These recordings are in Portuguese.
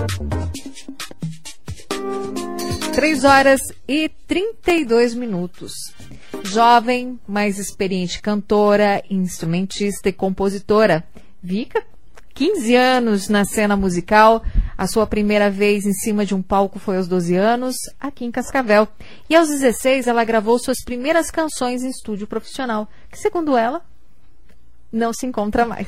3h32. Jovem, mais experiente cantora, instrumentista e compositora. Vika, 15 anos na cena musical. A sua primeira vez em cima de um palco foi aos 12 anos, aqui em Cascavel. E aos 16 ela gravou suas primeiras canções em estúdio profissional, que segundo ela, não se encontra mais.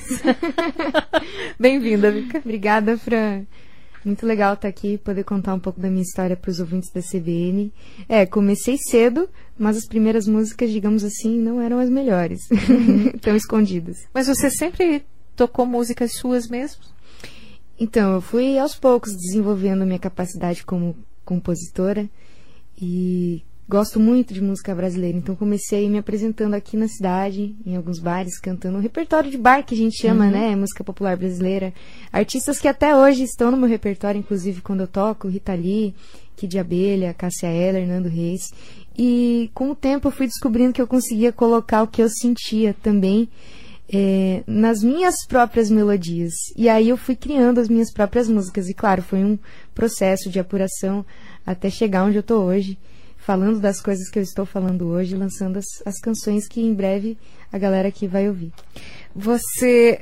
Bem-vinda, Vika. Obrigada, Fran. Muito legal estar aqui, poder contar um pouco da minha história para os ouvintes da CBN. Comecei cedo, mas as primeiras músicas, digamos assim, não eram as melhores. Estão escondidas. Mas você sempre tocou músicas suas mesmo? Então, eu fui aos poucos desenvolvendo minha capacidade como compositora e gosto muito de música brasileira. Então, comecei me apresentando aqui na cidade, em alguns bares, cantando um repertório de bar que a gente chama, né? Música popular brasileira. Artistas que até hoje estão no meu repertório, inclusive quando eu toco, Rita Lee, Kid Abelha, Cássia Eller, Hernando Reis. E com o tempo eu fui descobrindo que eu conseguia colocar o que eu sentia também nas minhas próprias melodias. E aí eu fui criando as minhas próprias músicas. E claro, foi um processo de apuração até chegar onde eu estou hoje, falando das coisas que eu estou falando hoje, lançando as canções que em breve a galera aqui vai ouvir. Você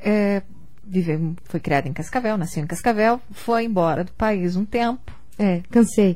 foi criada em Cascavel, nasceu em Cascavel, foi embora do país um tempo. Cansei.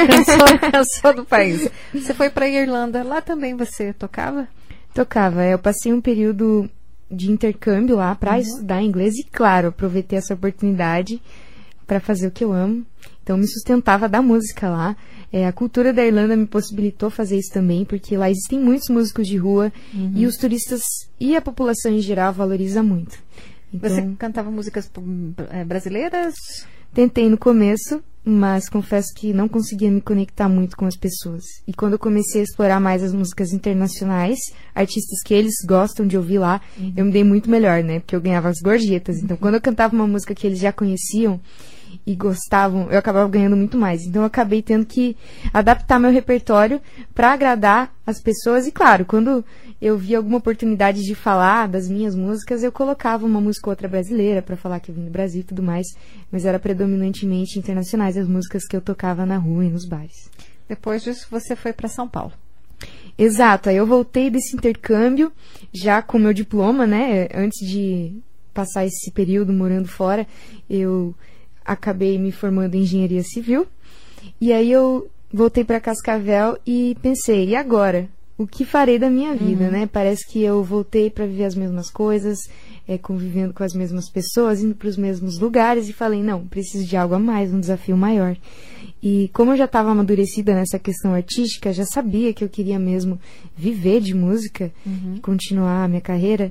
Cansou do país. Você foi para a Irlanda, lá também você tocava? Tocava, eu passei um período de intercâmbio lá para estudar inglês e, claro, aproveitei essa oportunidade para fazer o que eu amo. Então, me sustentava da música lá. A cultura da Irlanda me possibilitou fazer isso também, porque lá existem muitos músicos de rua e os turistas e a população em geral valoriza muito. Então, você cantava músicas brasileiras? Tentei no começo, mas confesso que não conseguia me conectar muito com as pessoas. E quando eu comecei a explorar mais as músicas internacionais, artistas que eles gostam de ouvir lá, eu me dei muito melhor, né? Porque eu ganhava as gorjetas. Então, quando eu cantava uma música que eles já conheciam e gostavam, eu acabava ganhando muito mais. Então eu acabei tendo que adaptar meu repertório para agradar as pessoas. E claro, quando eu via alguma oportunidade de falar das minhas músicas, eu colocava uma música ou outra brasileira para falar que eu vim do Brasil e tudo mais. Mas era predominantemente internacionais as músicas que eu tocava na rua e nos bares. Depois disso você foi para São Paulo. Exato, aí eu voltei desse intercâmbio já com meu diploma, né? Antes de passar esse período morando fora, eu acabei me formando em engenharia civil. E aí eu voltei para Cascavel e pensei, e agora? O que farei da minha vida, né? Parece que eu voltei para viver as mesmas coisas, convivendo com as mesmas pessoas, indo para os mesmos lugares, e falei, não, preciso de algo a mais, um desafio maior. E como eu já estava amadurecida nessa questão artística, já sabia que eu queria mesmo viver de música e continuar a minha carreira,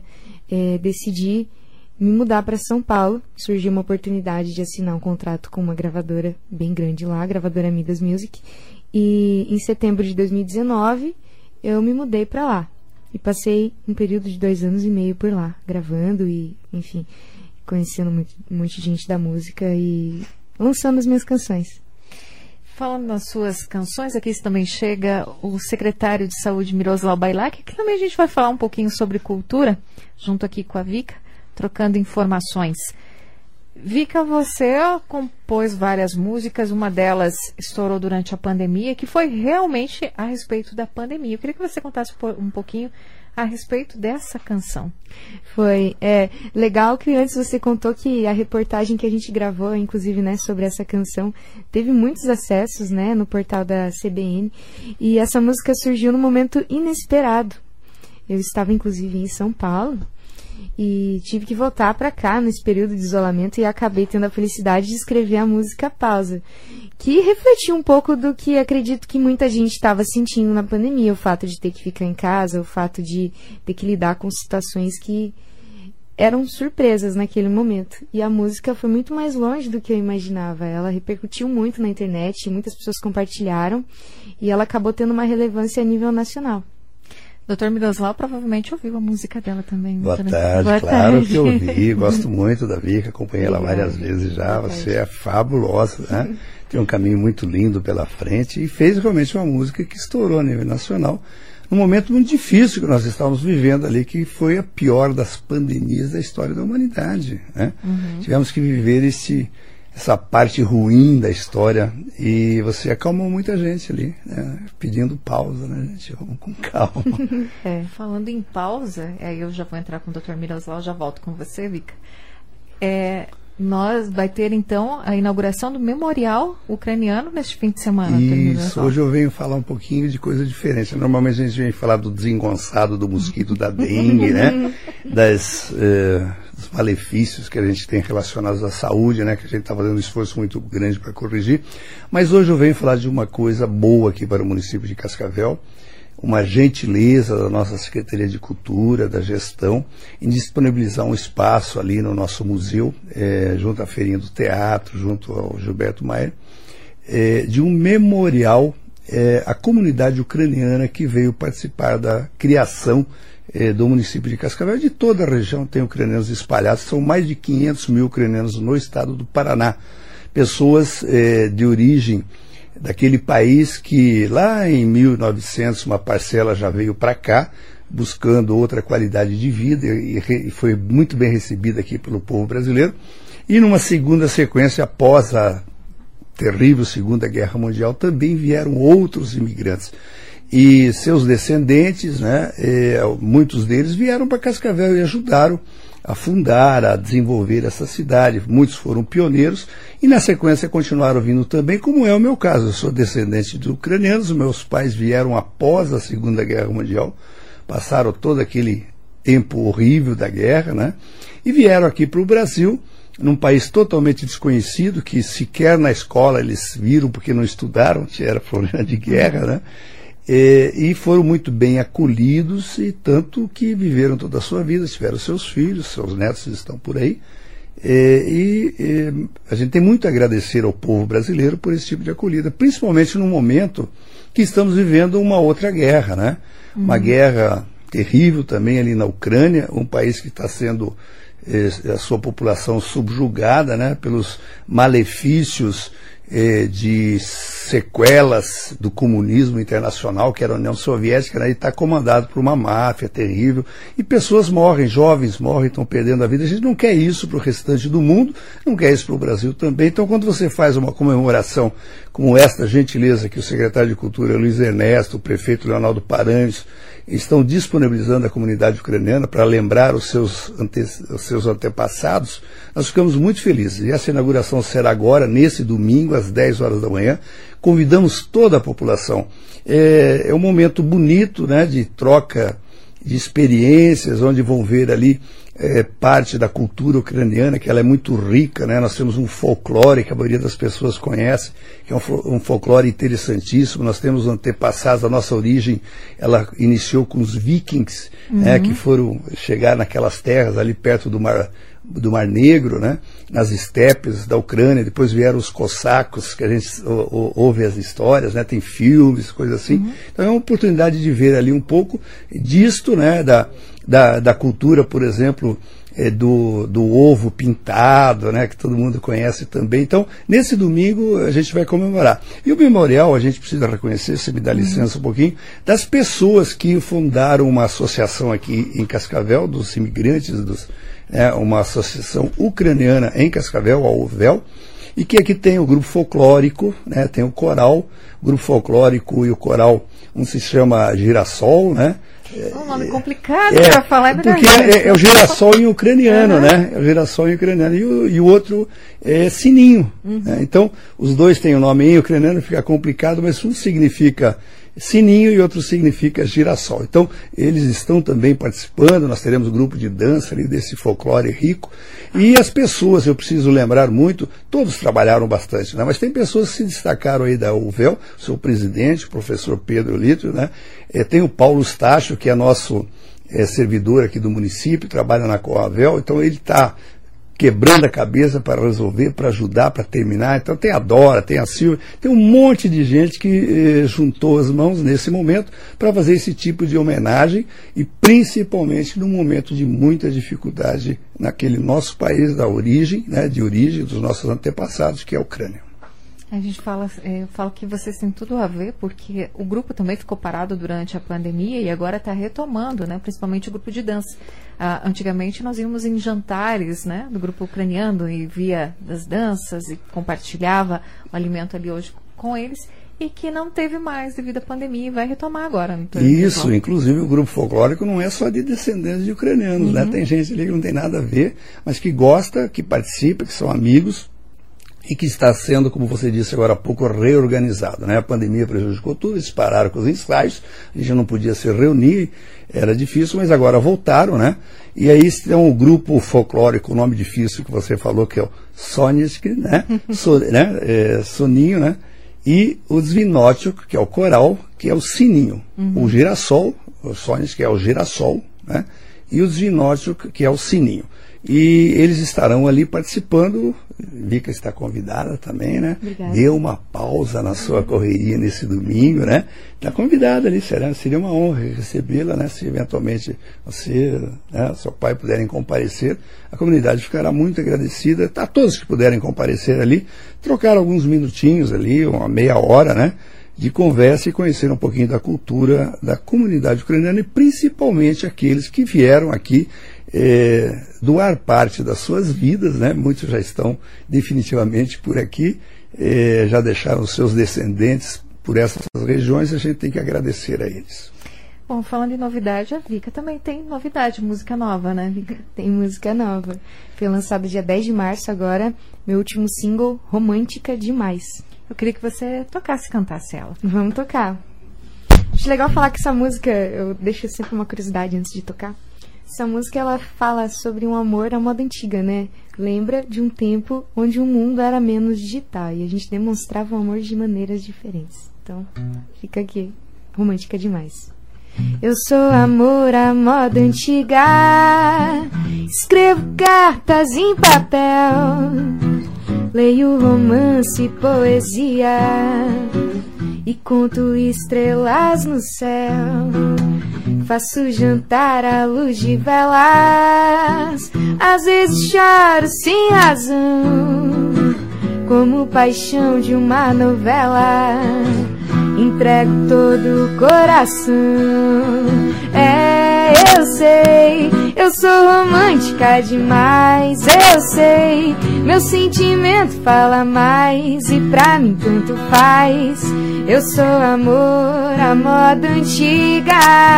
decidi me mudar para São Paulo. Surgiu uma oportunidade de assinar um contrato com uma gravadora bem grande lá, a gravadora Midas Music. E em setembro de 2019, eu me mudei para lá. E passei um período de 2 anos e meio por lá, gravando e, enfim, conhecendo muita gente da música e lançando as minhas canções. Falando nas suas canções, aqui também chega o secretário de Saúde, Miroslav Bailac, que também a gente vai falar um pouquinho sobre cultura, junto aqui com a Vika, trocando informações. Vika, você compôs várias músicas, uma delas estourou durante a pandemia, que foi realmente a respeito da pandemia. Eu queria que você contasse um pouquinho a respeito dessa canção. Foi legal que antes você contou que a reportagem que a gente gravou, inclusive, né, sobre essa canção, teve muitos acessos, né, no portal da CBN, e essa música surgiu num momento inesperado. Eu estava, inclusive, em São Paulo, e tive que voltar para cá nesse período de isolamento e acabei tendo a felicidade de escrever a música Pausa, que refletiu um pouco do que acredito que muita gente estava sentindo na pandemia, o fato de ter que ficar em casa, o fato de ter que lidar com situações que eram surpresas naquele momento. E a música foi muito mais longe do que eu imaginava. Ela repercutiu muito na internet, muitas pessoas compartilharam e ela acabou tendo uma relevância a nível nacional. Dr. Miroslav provavelmente ouviu a música dela também. Boa tarde, Boa claro tarde. que eu ouvi, gosto muito da Vika, acompanhei ela várias vezes já, você é fabulosa, né? Tem um caminho muito lindo pela frente e fez realmente uma música que estourou a nível nacional, num momento muito difícil que nós estávamos vivendo ali, que foi a pior das pandemias da história da humanidade, né? Tivemos que viver essa parte ruim da história, e você acalmou muita gente ali, né? Pedindo pausa, né, gente? Vamos com calma. Falando em pausa, aí eu já vou entrar com o Dr. Miroslav, já volto com você, Vika. Nós vai ter, então, a inauguração do memorial ucraniano neste fim de semana. Isso, hoje eu venho falar um pouquinho de coisa diferente. Normalmente a gente vem falar do desengonçado do mosquito da dengue, né? Dos malefícios que a gente tem relacionados à saúde, né? Que a gente está fazendo um esforço muito grande para corrigir. Mas hoje eu venho falar de uma coisa boa aqui para o município de Cascavel, uma gentileza da nossa Secretaria de Cultura, da gestão, em disponibilizar um espaço ali no nosso museu, junto à Feirinha do Teatro, junto ao Gilberto Maier, de um memorial à comunidade ucraniana que veio participar da criação do município de Cascavel. De toda a região tem ucranianos espalhados, são mais de 500 mil ucranianos no estado do Paraná, pessoas de origem daquele país que lá em 1900 uma parcela já veio para cá buscando outra qualidade de vida e foi muito bem recebida aqui pelo povo brasileiro, e numa segunda sequência, após a terrível Segunda Guerra Mundial, também vieram outros imigrantes e seus descendentes, né, muitos deles vieram para Cascavel e ajudaram a fundar, a desenvolver essa cidade. Muitos foram pioneiros e na sequência continuaram vindo também, como é o meu caso. Eu sou descendente de ucranianos, meus pais vieram após a Segunda Guerra Mundial, passaram todo aquele tempo horrível da guerra, né? E vieram aqui para o Brasil, num país totalmente desconhecido, que sequer na escola eles viram porque não estudaram, era problema de guerra, né? E foram muito bem acolhidos, e tanto que viveram toda a sua vida, tiveram seus filhos, seus netos estão por aí, a gente tem muito a agradecer ao povo brasileiro por esse tipo de acolhida, principalmente no momento que estamos vivendo uma outra guerra, né? Uma guerra terrível também ali na Ucrânia, um país que está sendo a sua população subjugada, né, pelos malefícios de sequelas do comunismo internacional, que era a União Soviética, né, e está comandado por uma máfia terrível, e pessoas morrem, jovens morrem, estão perdendo a vida. A gente não quer isso para o restante do mundo, não quer isso para o Brasil também. Então, quando você faz uma comemoração como esta gentileza que o secretário de Cultura, Luiz Ernesto, o prefeito Leonardo Paranhos, estão disponibilizando à comunidade ucraniana para lembrar os seus antepassados, nós ficamos muito felizes. E essa inauguração será agora, nesse domingo, às 10 horas da manhã. Convidamos toda a população. É um momento bonito, né, de troca de experiências, onde vão ver ali parte da cultura ucraniana, que ela é muito rica, né? Nós temos um folclore que a maioria das pessoas conhece, que é um folclore interessantíssimo. Nós temos antepassados, a nossa origem, ela iniciou com os vikings, né, que foram chegar naquelas terras ali perto do Mar Negro, né, nas estepes da Ucrânia. Depois vieram os cossacos, que a gente ouve as histórias, né, tem filmes, coisas assim. Então é uma oportunidade de ver ali um pouco disto, né, da cultura, por exemplo, do ovo pintado, né, que todo mundo conhece também. Então, nesse domingo a gente vai comemorar. E o memorial, a gente precisa reconhecer, se me dá licença um pouquinho, das pessoas que fundaram uma associação aqui em Cascavel, dos imigrantes, uma associação ucraniana em Cascavel, a UVEL, e que aqui tem o grupo folclórico, né, tem o coral, o grupo folclórico e o coral, um se chama Girassol, né? Um nome complicado para falar, porque é o girassol em ucraniano, né? É o girassol em ucraniano. E o outro é sininho. Né? Então, os dois têm o nome em ucraniano, fica complicado, mas um significa sininho e outro significa girassol. Então, eles estão também participando, nós teremos um grupo de dança ali desse folclore rico. E as pessoas, eu preciso lembrar muito, todos trabalharam bastante, né? Mas tem pessoas que se destacaram aí da UVEL, seu presidente, o professor Pedro Litro, né? Tem o Paulo Stacho, que é nosso servidor aqui do município, trabalha na Coavel, então ele está quebrando a cabeça para resolver, para ajudar, para terminar. Então tem a Dora, tem a Silvia, tem um monte de gente que juntou as mãos nesse momento para fazer esse tipo de homenagem, e principalmente num momento de muita dificuldade naquele nosso país da origem, né, de origem dos nossos antepassados, que é a Ucrânia. A gente fala, eu falo que vocês têm tudo a ver, porque o grupo também ficou parado durante a pandemia e agora está retomando, né? Principalmente o grupo de dança. Antigamente nós íamos em jantares, né, do grupo ucraniano e via das danças e compartilhava o alimento ali hoje com eles, e que não teve mais devido à pandemia e vai retomar agora. Isso, inclusive o grupo folclórico não é só de descendentes de ucranianos, né? Tem gente ali que não tem nada a ver, mas que gosta, que participa, que são amigos, e que está sendo, como você disse agora há pouco, reorganizado, né? A pandemia prejudicou tudo, eles pararam com os ensaios, a gente não podia se reunir, era difícil, mas agora voltaram, né? E aí tem um grupo folclórico, o nome difícil que você falou, que é o Sonisk, né? Soninho, né? E o Zvinotchuk, que é o coral, que é o sininho. O girassol, o Sonisk, que é o girassol, né? E o Zvinotchuk, que é o sininho. E eles estarão ali participando. Vika está convidada também, né? Obrigada. Deu uma pausa na sua correria nesse domingo, né? Está convidada ali, seria uma honra recebê-la, né? Se eventualmente você, né, seu pai puderem comparecer, a comunidade ficará muito agradecida. A todos que puderem comparecer ali, trocar alguns minutinhos ali, uma meia hora, né? De conversa e conhecer um pouquinho da cultura da comunidade ucraniana e principalmente aqueles que vieram aqui doar parte das suas vidas, né? Muitos já estão definitivamente por aqui, já deixaram os seus descendentes por essas regiões, a gente tem que agradecer a eles. Bom, falando em novidade, a Vika também tem novidade, música nova, né, Vika? Tem música nova. Foi lançado dia 10 de março agora, meu último single, Romântica Demais. Eu queria que você tocasse e cantasse ela. Vamos tocar. Acho legal falar que essa música, eu deixo sempre uma curiosidade antes de tocar. Essa música, ela fala sobre um amor à moda antiga, né? Lembra de um tempo onde o mundo era menos digital e a gente demonstrava o amor de maneiras diferentes. Então, fica aqui, Romântica Demais. Eu sou amor à moda antiga, escrevo cartas em papel, leio romance e poesia e conto estrelas no céu. Faço jantar à luz de velas, às vezes choro sem razão, como paixão de uma novela. Entrego todo o coração. Eu sei, eu sou romântica demais. Eu sei, meu sentimento fala mais e pra mim tanto faz. Eu sou amor à moda antiga.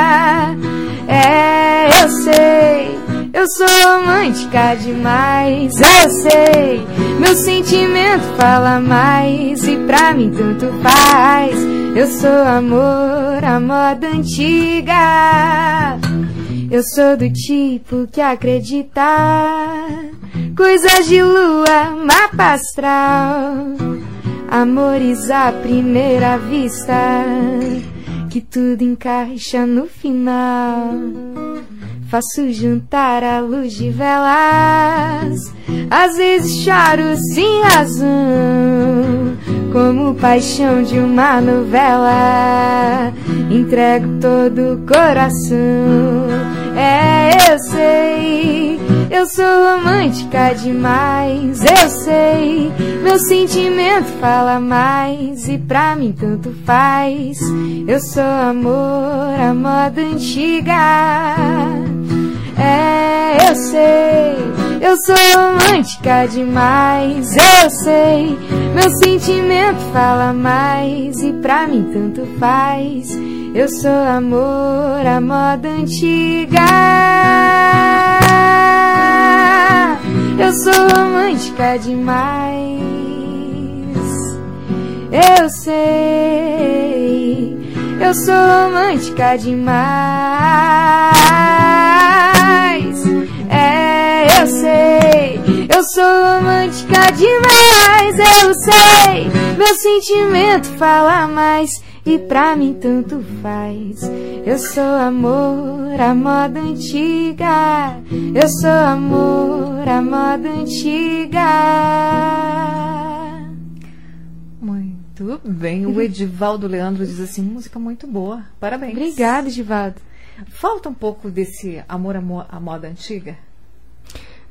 Eu sei, eu sou romântica demais. Eu sei, meu sentimento fala mais e pra mim tanto faz. Eu sou amor à moda antiga. Eu sou do tipo que acredita coisas de lua, mapa astral, amores à primeira vista, que tudo encaixa no final. Faço jantar à luz de velas, às vezes choro sem razão, como paixão de uma novela. Entrego todo o coração. Eu sei, eu sou romântica demais. Eu sei, meu sentimento fala mais e pra mim tanto faz. Eu sou amor à moda antiga. Eu sei, eu sou romântica demais. Eu sei, meu sentimento fala mais e pra mim tanto faz. Eu sou amor à moda antiga. Eu sou romântica demais. Eu sei, eu sou romântica demais. Eu sei, eu sou romântica demais. Eu sei, meu sentimento fala mais e pra mim tanto faz. Eu sou amor à moda antiga. Eu sou amor à moda antiga. Muito bem. O Edivaldo Leandro diz assim, música muito boa. Parabéns. Obrigada, Edivaldo. Falta um pouco desse amor à moda antiga?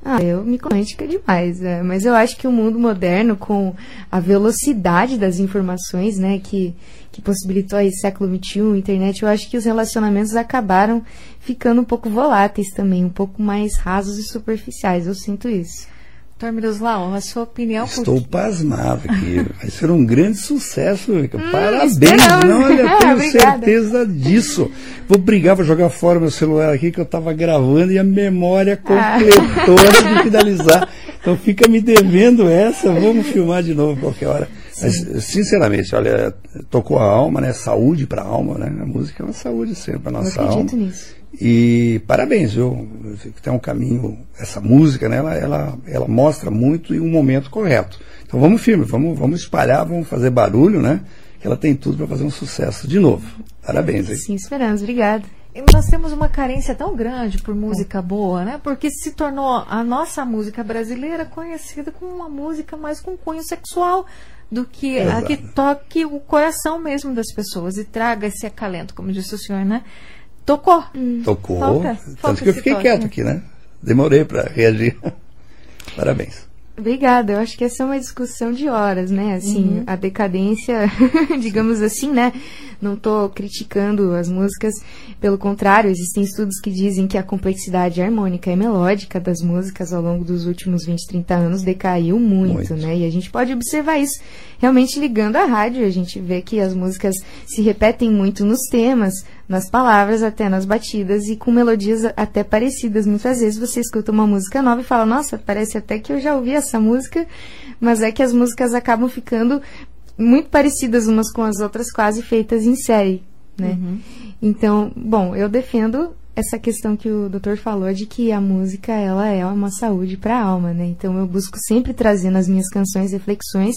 Eu me romântica demais, mas eu acho que o mundo moderno, com a velocidade das informações, né, que possibilitou aí século XXI, internet, eu acho que os relacionamentos acabaram ficando um pouco voláteis também, um pouco mais rasos e superficiais, eu sinto isso. Dr. Miroslau, a sua opinião... Estou pasmado aqui. Vai ser um grande sucesso, Vika. Parabéns. Esperamos. Não, eu tenho certeza disso. Vou brigar, vou jogar fora meu celular aqui, que eu estava gravando e a memória completou antes de finalizar. Então fica me devendo essa. Vamos filmar de novo qualquer hora. Mas, sinceramente, olha, tocou a alma, né? Saúde para a alma, né? A música é uma saúde sempre para nossa alma. Eu acredito nisso. E parabéns, viu? Tem um caminho, essa música, né? Ela mostra muito e um momento correto. Então vamos firme, vamos espalhar, vamos fazer barulho, né? Ela tem tudo para fazer um sucesso de novo. Parabéns, hein? Sim, esperamos. Obrigada. E nós temos uma carência tão grande por música boa, né? Porque se tornou a nossa música brasileira conhecida como uma música mais com cunho sexual do que a que toque o coração mesmo das pessoas e traga esse acalento, como disse o senhor, né? Tocou. Tocou. Falta Tanto que eu fiquei quieto aqui, né? Demorei para reagir. Parabéns. Obrigada, eu acho que essa é uma discussão de horas, né, assim, a decadência, digamos assim, né, não estou criticando as músicas, pelo contrário, existem estudos que dizem que a complexidade harmônica e melódica das músicas ao longo dos últimos 20, 30 anos decaiu muito, né, e a gente pode observar isso realmente ligando à rádio, a gente vê que as músicas se repetem muito nos temas, nas palavras, até nas batidas e com melodias até parecidas. Muitas vezes você escuta uma música nova e fala, nossa, parece até que eu já ouvi essa música, mas é que as músicas acabam ficando muito parecidas umas com as outras, quase feitas em série, né? Então, bom, eu defendo essa questão que o doutor falou de que a música, ela é uma saúde para a alma, né? Então eu busco sempre trazer nas minhas canções reflexões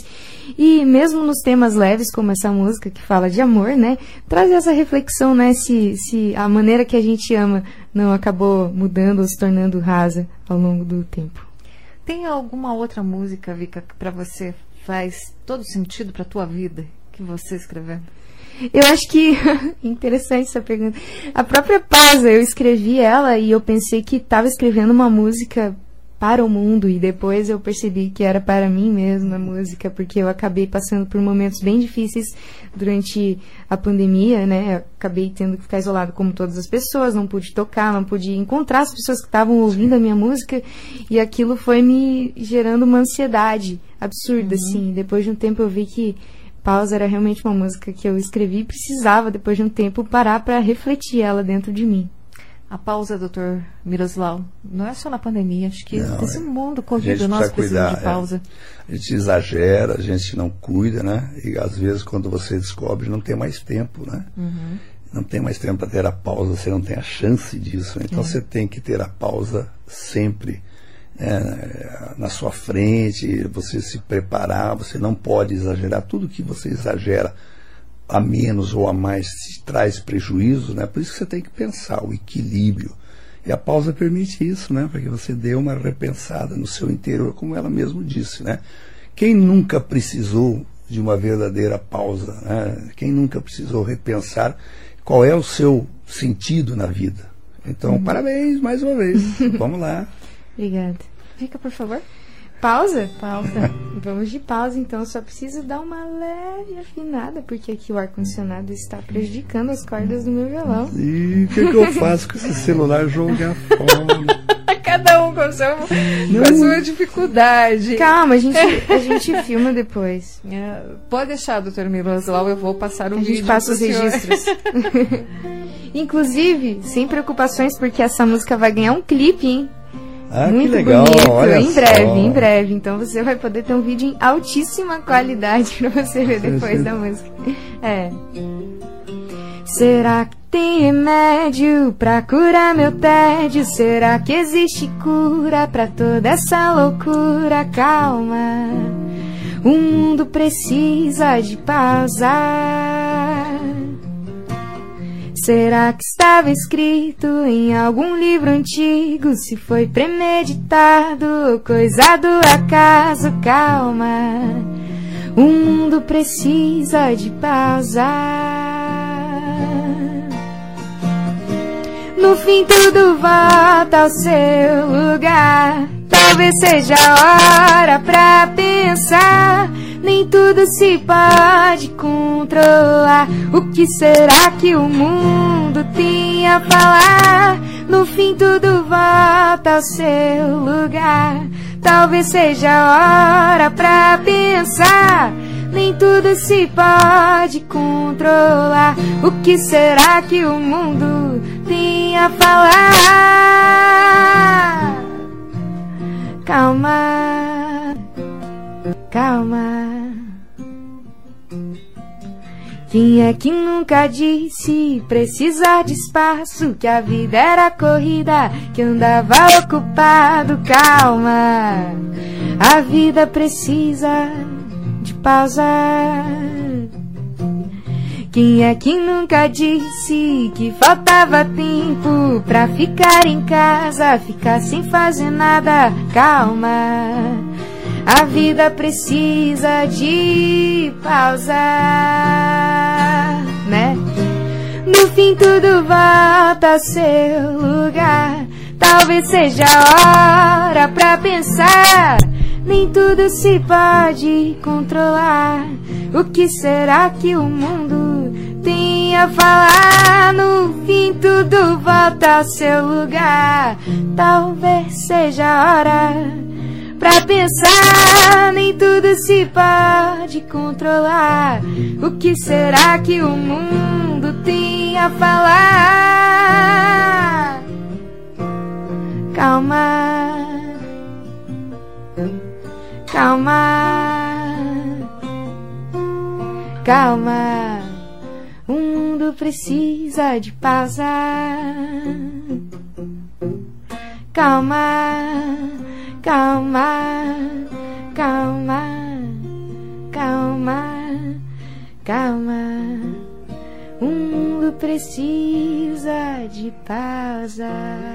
e mesmo nos temas leves, como essa música que fala de amor, né? Trazer essa reflexão, né? Se a maneira que a gente ama não acabou mudando ou se tornando rasa ao longo do tempo. Tem alguma outra música, Vika, que para você faz todo sentido para a tua vida, que você escreveu? Eu acho que... Interessante essa pergunta. A própria Pausa, eu escrevi ela e eu pensei que estava escrevendo uma música para o mundo e depois eu percebi que era para mim mesma a música, porque eu acabei passando por momentos bem difíceis durante a pandemia, né? Eu acabei tendo que ficar isolado como todas as pessoas, não pude tocar, não pude encontrar as pessoas que estavam ouvindo a minha música e aquilo foi me gerando uma ansiedade absurda, assim. Depois de um tempo eu vi que Pausa era realmente uma música que eu escrevi e precisava, depois de um tempo, parar para refletir ela dentro de mim. A pausa, Dr. Miroslau, não é só na pandemia, acho que esse mundo corrido nosso precisa de pausa. A gente exagera, a gente não cuida, né? E às vezes quando você descobre, não tem mais tempo, né? Não tem mais tempo para ter a pausa, você não tem a chance disso. Então você tem que ter a pausa sempre na sua frente, você se preparar, você não pode exagerar. Tudo que você exagera a menos ou a mais te traz prejuízo, né? Por isso que você tem que pensar o equilíbrio. E a pausa permite isso, né? Para que você dê uma repensada no seu interior, como ela mesmo disse, né? Quem nunca precisou de uma verdadeira pausa, né? Quem nunca precisou repensar qual é o seu sentido na vida? Então, parabéns mais uma vez. Vamos lá. Obrigada. Fica, por favor. Pausa? Pausa. Vamos de pausa, então. Só preciso dar uma leve afinada, porque aqui o ar-condicionado está prejudicando as cordas do meu violão. E o que eu faço com esse celular? Jogar fora. Cada um com a sua dificuldade. Calma, a gente filma depois. Pode deixar, doutor Miroslau, eu vou passar o vídeo. A gente passa os registros. Inclusive, sem preocupações, porque essa música vai ganhar um clipe, hein? Ah, muito que legal, bonito, olha em breve. Então você vai poder ter um vídeo em altíssima qualidade pra você ver depois da música. Será que tem remédio pra curar meu tédio? Será que existe cura pra toda essa loucura? Calma, o mundo precisa de pausar. Será que estava escrito em algum livro antigo? Se foi premeditado ou coisa do acaso? Calma, o mundo precisa de pausar. No fim tudo volta ao seu lugar. Talvez seja a hora pra pensar. Nem tudo se pode controlar. O que será que o mundo tem a falar? No fim tudo volta ao seu lugar. Talvez seja a hora pra pensar. Nem tudo se pode controlar. O que será que o mundo tem a falar? Calma, calma. Quem é que nunca disse precisar de espaço? Que a vida era corrida, que andava ocupado. Calma, a vida precisa de pausa. Quem é que nunca disse que faltava tempo pra ficar em casa, ficar sem fazer nada? Calma, a vida precisa de pausa, né? No fim tudo volta ao seu lugar. Talvez seja a hora pra pensar. Nem tudo se pode controlar. O que será que o mundo tem a falar? No fim tudo volta ao seu lugar. Talvez seja a hora pra pensar. Nem tudo se pode controlar. O que será que o mundo tem a falar? Calma, calma, calma. O mundo precisa de pausa. Calma, calma, calma, calma, calma. O mundo precisa de pausa.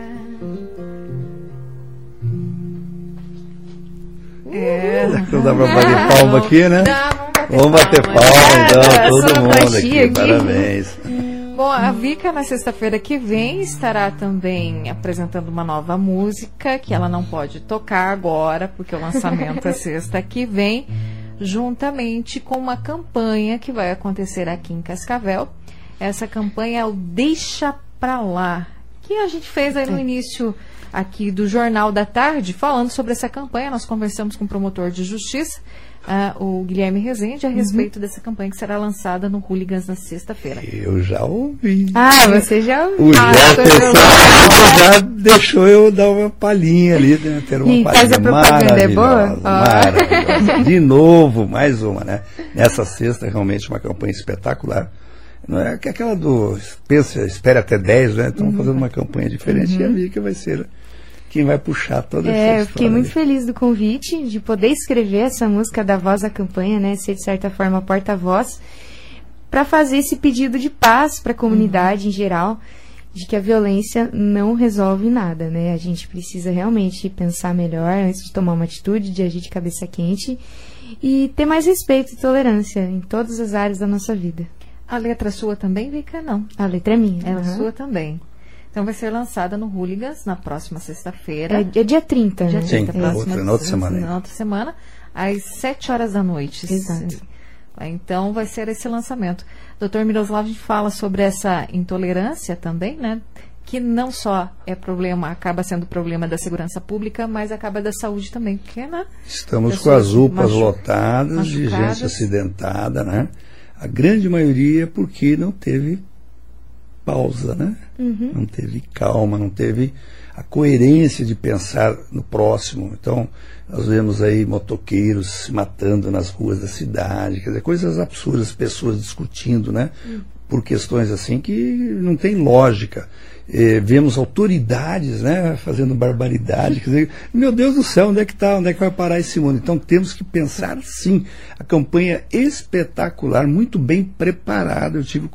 Não dá pra bater palma aqui, né? Vamos bater palma, então, todo mundo aqui. Parabéns. Bom, a Vika na sexta-feira que vem estará também apresentando uma nova música que ela não pode tocar agora, porque o lançamento é sexta que vem, juntamente com uma campanha que vai acontecer aqui em Cascavel. Essa campanha é o Deixa Pra Lá, que a gente fez aí no início aqui do Jornal da Tarde, falando sobre essa campanha. Nós conversamos com o promotor de justiça, o Guilherme Rezende, a respeito dessa campanha que será lançada no Hooligans na sexta-feira. Eu já ouvi. Ah, você já ouviu. O Jefferson já deixou eu dar uma palhinha ali, né? Ter uma palhinha faz a propaganda, é boa? Maravilhosa. De novo, mais uma, né? Nessa sexta, realmente uma campanha espetacular. Não é aquela do espere até 10, né? Estamos fazendo uma campanha diferente e a Vika vai ser quem vai puxar toda essa história. Eu fiquei muito feliz do convite, de poder escrever essa música da voz da campanha, né? Ser, de certa forma, porta-voz, para fazer esse pedido de paz para a comunidade em geral, de que a violência não resolve nada, né? A gente precisa realmente pensar melhor antes de tomar uma atitude, de agir de cabeça quente e ter mais respeito e tolerância em todas as áreas da nossa vida. A letra sua também, Vika? Não. A letra é minha. É a sua também. Então vai ser lançada no Hooligans na próxima sexta-feira. É dia 30, dia né? 30, Sim, na outra semana. Na outra semana, às 7 horas da noite. Exato. Então vai ser esse lançamento. Doutor Miroslav, a gente fala sobre essa intolerância também, né? Que não só é problema, acaba sendo problema da segurança pública, mas acaba da saúde também. Porque, né? Estamos com as UPAs lotadas de gente acidentada, né? A grande maioria porque não teve pausa, né? Não teve calma, não teve a coerência de pensar no próximo. Então, nós vemos aí motoqueiros se matando nas ruas da cidade, quer dizer, coisas absurdas, pessoas discutindo, né? Por questões assim que não tem lógica. Vemos autoridades, né, fazendo barbaridade, quer dizer, meu Deus do céu, onde é que vai parar esse mundo? Então temos que pensar sim. A campanha espetacular, muito bem preparada, eu tive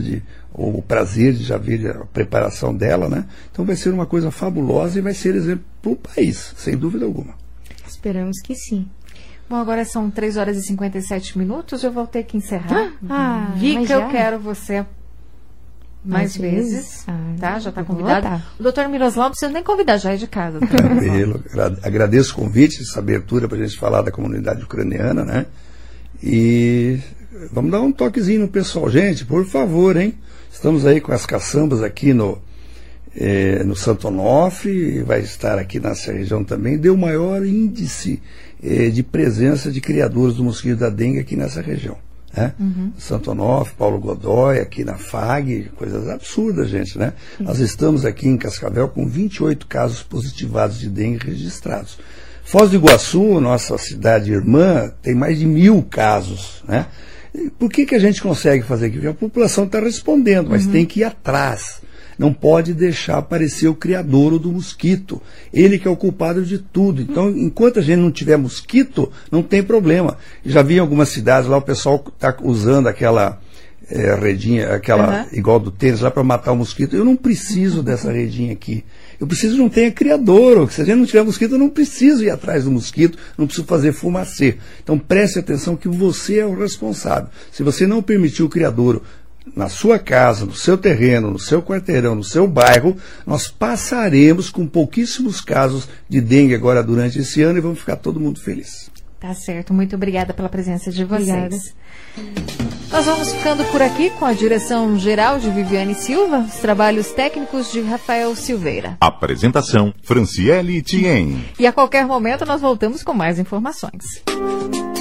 o prazer de já ver a preparação dela, né? Então vai ser uma coisa fabulosa e vai ser exemplo para o país, sem dúvida alguma. Esperamos que sim. Bom, agora são 3 horas e 57 minutos, eu vou ter que encerrar. Vika, eu quero você mais vezes, tá? Já está eu vou convidado. voltar. O doutor Miroslav não precisa nem convidar, já é de casa. Tá? Tranquilo. Agradeço o convite, essa abertura para a gente falar da comunidade ucraniana, né? E vamos dar um toquezinho no pessoal. Gente, por favor, hein? Estamos aí com as caçambas aqui no Santo Onofre, vai estar aqui nessa região também. Deu o maior índice de presença de criadores do mosquito da dengue aqui nessa região. Né? Santo Onofre, Paulo Godoy, aqui na FAG, coisas absurdas, gente, né? Nós estamos aqui em Cascavel com 28 casos positivados de dengue registrados. Foz do Iguaçu, nossa cidade irmã, tem mais de 1.000 casos, né? Por que a gente consegue fazer aqui? Porque a população está respondendo, mas tem que ir atrás. Não pode deixar aparecer o criadouro do mosquito. Ele que é o culpado de tudo. Então, enquanto a gente não tiver mosquito, não tem problema. Já vi em algumas cidades lá, o pessoal está usando aquela redinha, aquela igual do tênis lá para matar o mosquito. Eu não preciso dessa redinha aqui. Eu preciso não ter criadouro. Se a gente não tiver mosquito, eu não preciso ir atrás do mosquito, não preciso fazer fumacê. Então, preste atenção que você é o responsável. Se você não permitir o criadouro na sua casa, no seu terreno, no seu quarteirão, no seu bairro, nós passaremos com pouquíssimos casos de dengue agora durante esse ano e vamos ficar todo mundo feliz. Tá certo, muito obrigada pela presença de vocês. Obrigada. Nós vamos ficando por aqui com a direção geral de Viviane Silva, os trabalhos técnicos de Rafael Silveira. Apresentação, Franciele Thien. E a qualquer momento nós voltamos com mais informações.